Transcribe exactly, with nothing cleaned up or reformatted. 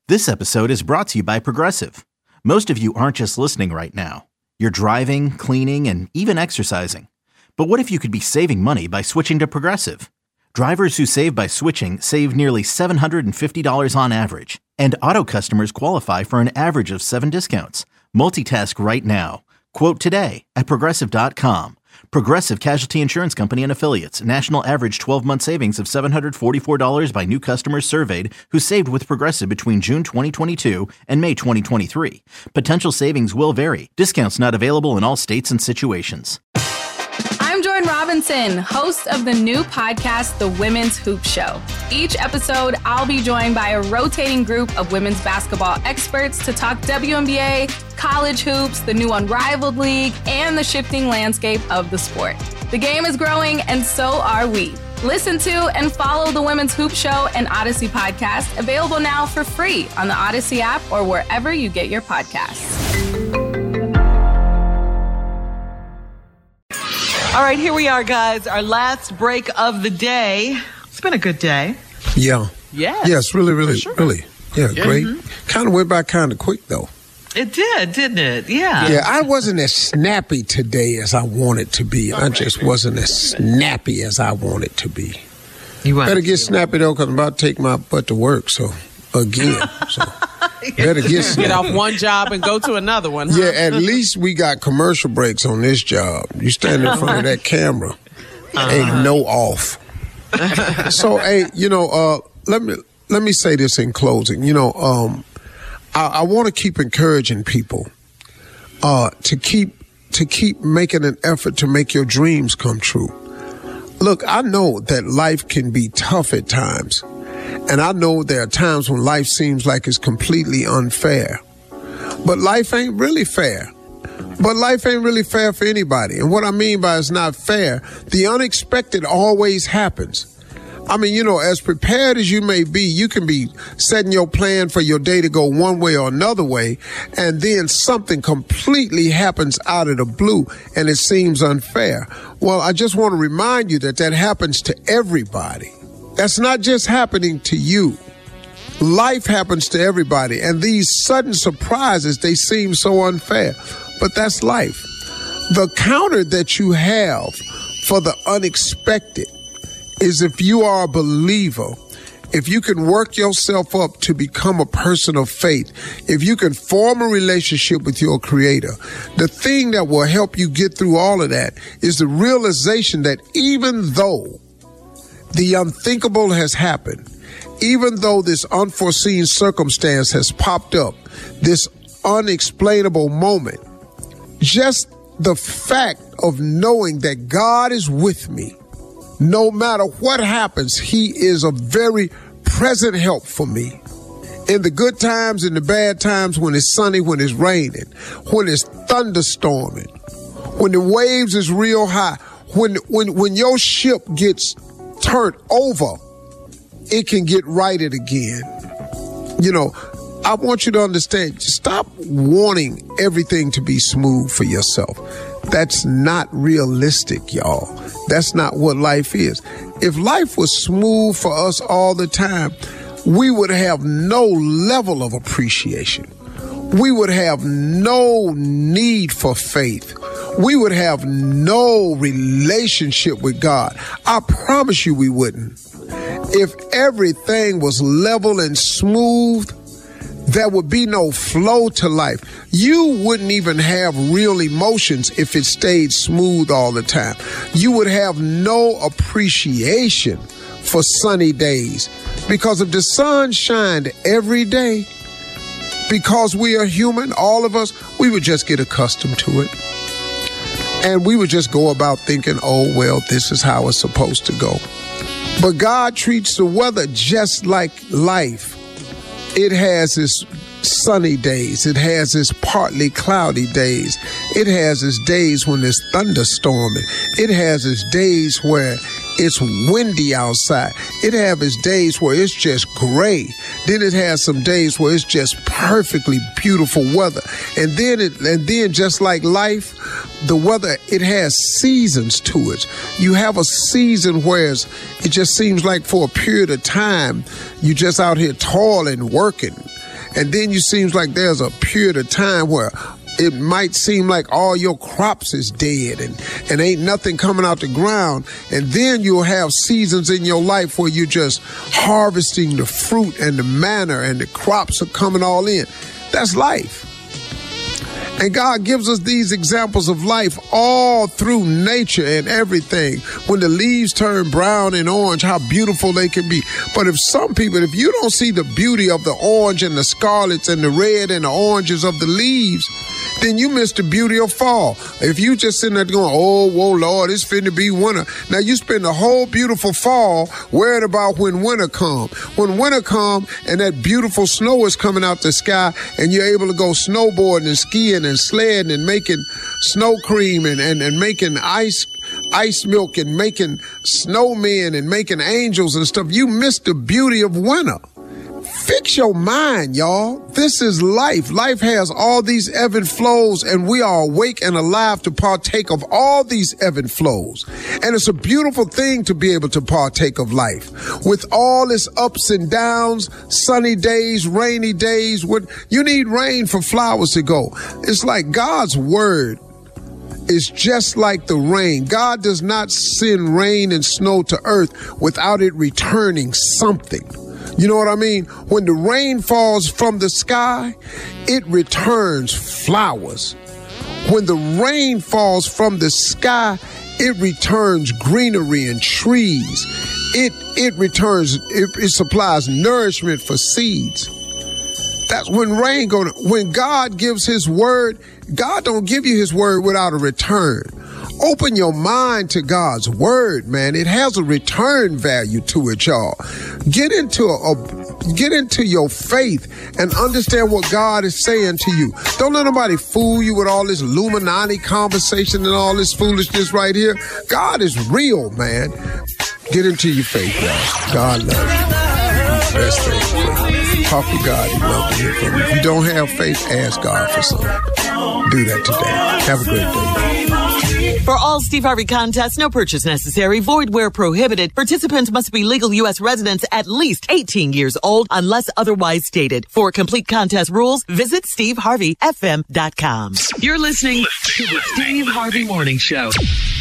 This episode is brought to you by Progressive. Most of you aren't just listening right now. You're driving, cleaning, and even exercising. But what if you could be saving money by switching to Progressive? Drivers who save by switching save nearly seven hundred fifty dollars on average. And auto customers qualify for an average of seven discounts. Multitask right now. Quote today at Progressive dot com. Progressive Casualty Insurance Company and Affiliates. National average twelve-month savings of seven hundred forty-four dollars by new customers surveyed who saved with Progressive between June twenty twenty-two and May twenty twenty-three. Potential savings will vary. Discounts not available in all states and situations. I'm Jordan Robinson, host of the new podcast, The Women's Hoop Show. Each episode, I'll be joined by a rotating group of women's basketball experts to talk W N B A, college hoops, the new Unrivaled League, and the shifting landscape of the sport. The game is growing, and so are we. Listen to and follow The Women's Hoop Show and Odyssey podcast, available now for free on the Odyssey app or wherever you get your podcasts. All right, here we are, guys. Our last break of the day. It's been a good day. Yeah. Yes. Yes, really, really, sure. really. Yeah, yeah. great. Mm-hmm. Kind of went by kind of quick, though. It did, didn't it? Yeah. Yeah, I wasn't as snappy today as I wanted to be. I just wasn't as snappy as I wanted to be. You Better get snappy, though, because I'm about to take my butt to work, so, again. So, better get snappy. Get off one job and go to another one. Huh? Yeah, at least we got commercial breaks on this job. You stand in front of that camera, uh-huh. Ain't no off. So, hey, you know, uh, let me let me say this in closing. You know, um, I, I want to keep encouraging people uh, to keep to keep making an effort to make your dreams come true. Look, I know that life can be tough at times, and I know there are times when life seems like it's completely unfair. But life ain't really fair. But life ain't really fair for anybody. And what I mean by it's not fair, the unexpected always happens. I mean, you know, as prepared as you may be, you can be setting your plan for your day to go one way or another way, and then something completely happens out of the blue, and it seems unfair. Well, I just want to remind you that that happens to everybody. That's not just happening to you. Life happens to everybody, and these sudden surprises, they seem so unfair. But that's life. The counter that you have for the unexpected is if you are a believer, if you can work yourself up to become a person of faith, if you can form a relationship with your Creator, the thing that will help you get through all of that is the realization that even though the unthinkable has happened, even though this unforeseen circumstance has popped up, this unexplainable moment, just the fact of knowing that God is with me, no matter what happens, He is a very present help for me. In the good times, in the bad times, when it's sunny, when it's raining, when it's thunderstorming, when the waves is real high, when when when your ship gets turned over, it can get righted again. You know, I want you to understand, stop wanting everything to be smooth for yourself. That's not realistic, y'all. That's not what life is. If life was smooth for us all the time, we would have no level of appreciation. We would have no need for faith. We would have no relationship with God. I promise you we wouldn't. If everything was level and smooth, there would be no flow to life. You wouldn't even have real emotions if it stayed smooth all the time. You would have no appreciation for sunny days, because if the sun shined every day, because we are human, all of us, we would just get accustomed to it. And we would just go about thinking, oh, well, this is how it's supposed to go. But God treats the weather just like life. It has its sunny days. It has its partly cloudy days. It has its days when it's thunderstorming. It has its days where it's windy outside. It has its days where it's just gray. Then it has some days where it's just perfectly beautiful weather. And then it, and then just like life, the weather, it has seasons to it. You have a season where it's, it just seems like for a period of time, you're just out here toiling, working. and then you seems like there's a period of time where it might seem like all your crops is dead and, and ain't nothing coming out the ground. And then you'll have seasons in your life where you're just harvesting the fruit and the manna and the crops are coming all in. That's life. And God gives us these examples of life all through nature and everything. When the leaves turn brown and orange, how beautiful they can be. But if some people, if you don't see the beauty of the orange and the scarlets and the red and the oranges of the leaves, then you miss the beauty of fall. If you just sitting there going, oh, whoa, Lord, it's finna be winter. Now you spend the whole beautiful fall worried about when winter come. When winter come and that beautiful snow is coming out the sky and you're able to go snowboarding and skiing and sledding and making snow cream and, and, and making ice ice milk and making snowmen and making angels and stuff, you miss the beauty of winter. Fix your mind, y'all. This is life. Life has all these ebb and flows, and we are awake and alive to partake of all these ebb and flows. And it's a beautiful thing to be able to partake of life. With all its ups and downs, sunny days, rainy days, what you need rain for flowers to go. It's like God's word is just like the rain. God does not send rain and snow to earth without it returning something. You know what I mean? When the rain falls from the sky, it returns flowers. When the rain falls from the sky, it returns greenery and trees. It it returns, it, it supplies nourishment for seeds. That's when rain goes. When God gives his word, God don't give you his word without a return. Open your mind to God's word, man. It has a return value to it, y'all. Get into a, a get into your faith and understand what God is saying to you. Don't let nobody fool you with all this Illuminati conversation and all this foolishness right here. God is real, man. Get into your faith, y'all. God loves you. Best thing. Talk to God. He loves to hear from you. If you don't have faith, ask God for something. Do that today. Have a great day. For all Steve Harvey contests, no purchase necessary, void where prohibited. Participants must be legal U S residents at least eighteen years old unless otherwise stated. For complete contest rules, visit steve harvey f m dot com. You're listening to the Steve Harvey Morning Show.